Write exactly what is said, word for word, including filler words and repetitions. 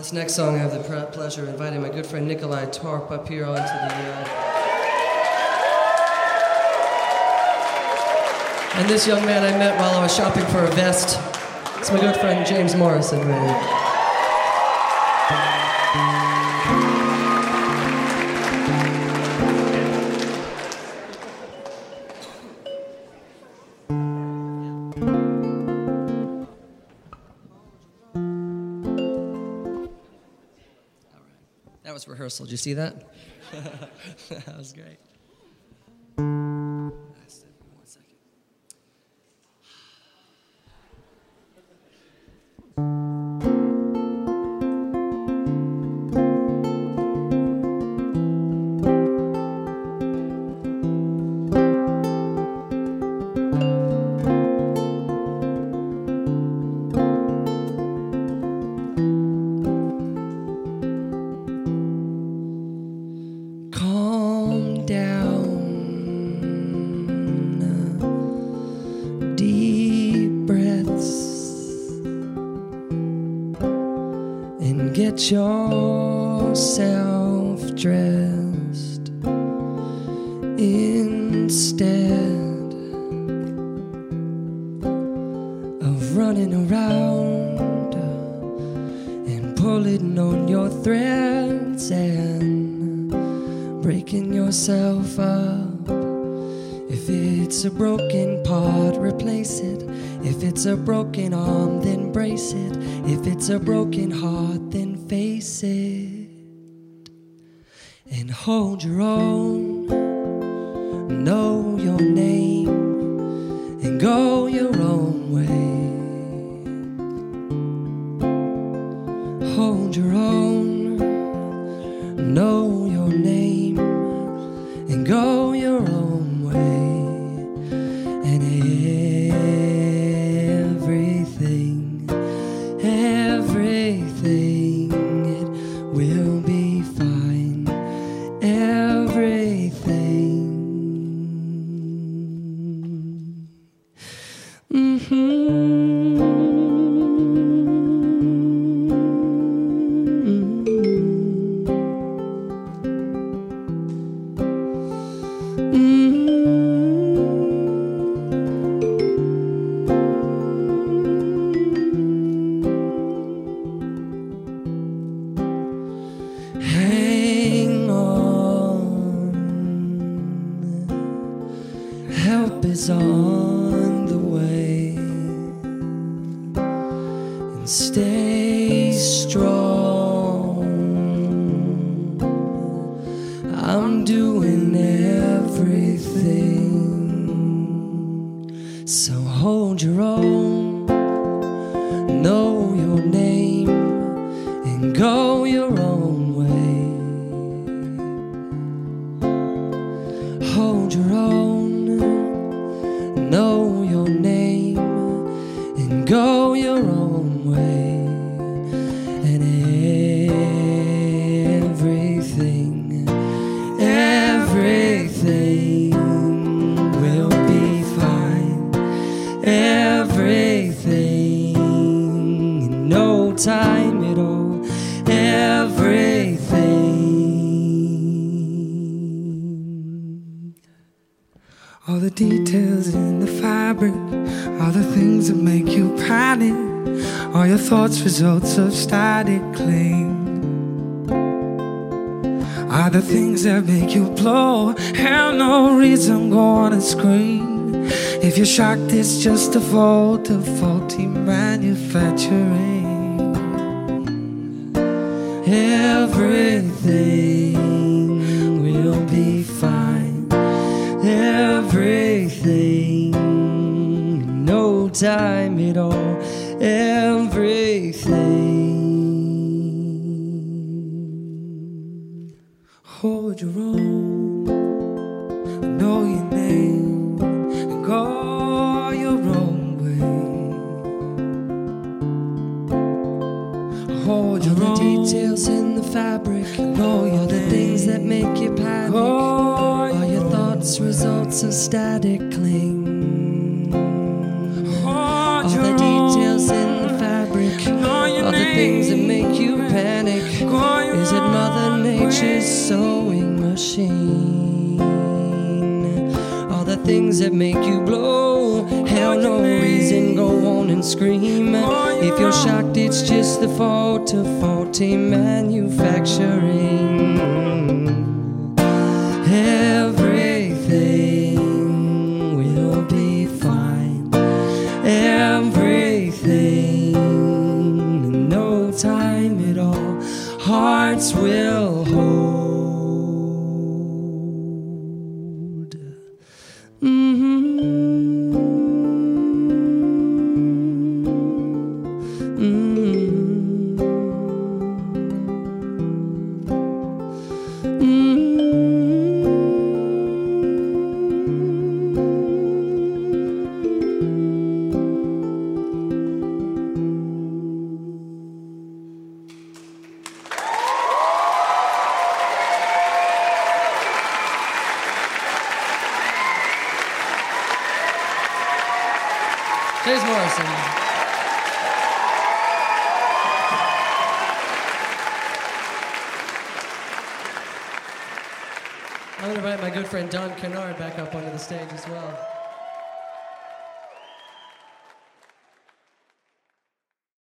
This next song, I have the pre- pleasure of inviting my good friend Nikolai Torp up here onto the... Uh... And this young man I met while I was shopping for a vest. It's my good friend James Morrison, really. That was rehearsal. Did you see that? That was great. One second. Calm down, deep breaths, and get yourself dressed. Instead of running around and pulling on your threads and breaking yourself up. If it's a broken part, replace it. If it's a broken arm, then brace it. If it's a broken heart, then face it. And hold your own, know your name, and go your own way. Hold your own, know your name, and go your own way. And everything, everything, it will be fine. Everything. Mm-hmm. Hang on, help is on the way, and stay strong. I'm doing everything, so hold your own, know your name, and go your own way. Hold your own, know your name, and go your own way. And everything, everything will be fine. Everything, in no time at all. Everything. All the details in the fabric, all the things that make you panic, all your thoughts results of static cling, are the things that make you blow. Have no reason gonna scream. If you're shocked, it's just a fault of faulty manufacturing. Everything will be fine. Everything, no time at all. Everything. Hold your own, know your name, and go your own way. Hold your All the own, details in the fabric, know your all the name, things that make you panic, all your thoughts results of static cling. Hold All your the own, details in the fabric, know your all the things that name, make you panic? Is it Mother Nature's sewing machine? All the things that make you blow, hell, no reason, go on and scream. If you're shocked, it's just the fault of faulty manufacturing. Everything will be fine. Everything in no time at all. Hearts will hold. Mm-hmm. James Morrison. I'm going to invite my good friend Don Kennard back up onto the stage as well.